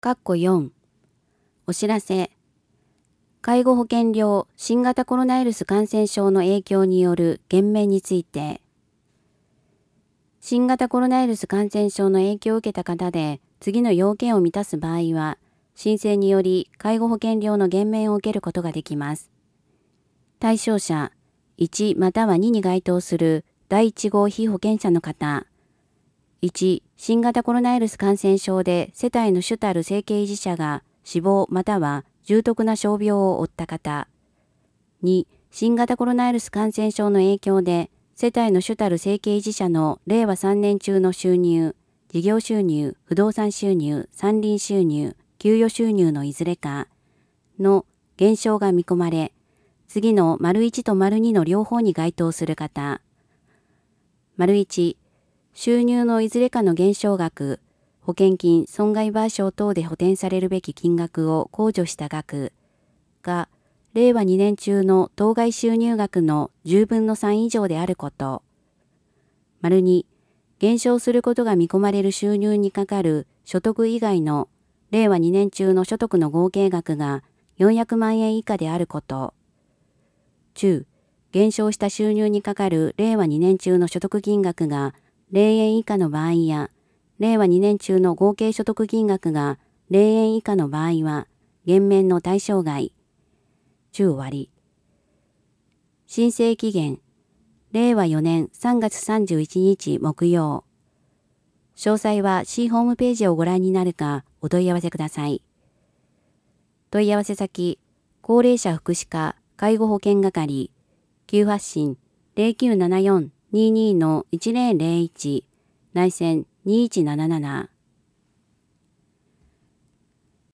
4お知らせ。介護保険料新型コロナウイルス感染症の影響による減免について。新型コロナウイルス感染症の影響を受けた方で次の要件を満たす場合は、申請により介護保険料の減免を受けることができます。対象者、1または2に該当する第1号被保険者の方。1、新型コロナウイルス感染症で世帯の主たる生計維持者が死亡または重篤な傷病を負った方。2、新型コロナウイルス感染症の影響で世帯の主たる生計維持者の令和3年中の収入、事業収入、不動産収入、山林収入、給与収入のいずれかの減少が見込まれ、次の①と②の両方に該当する方。①、収入のいずれかの減少額、保険金、損害賠償等で補填されるべき金額を控除した額が、令和2年中の当該収入額の10分の3以上であること。②、減少することが見込まれる収入にかかる所得以外の令和2年中の所得の合計額が400万円以下であること。中、減少した収入にかかる令和2年中の所得金額が0円以下の場合や、令和2年中の合計所得金額が0円以下の場合は、減免の対象外。中終わり。申請期限、令和4年3月31日木曜。詳細は C ホームページをご覧になるかお問い合わせください。問い合わせ先、高齢者福祉課介護保険係、急発進 0974-22-1001 内線2177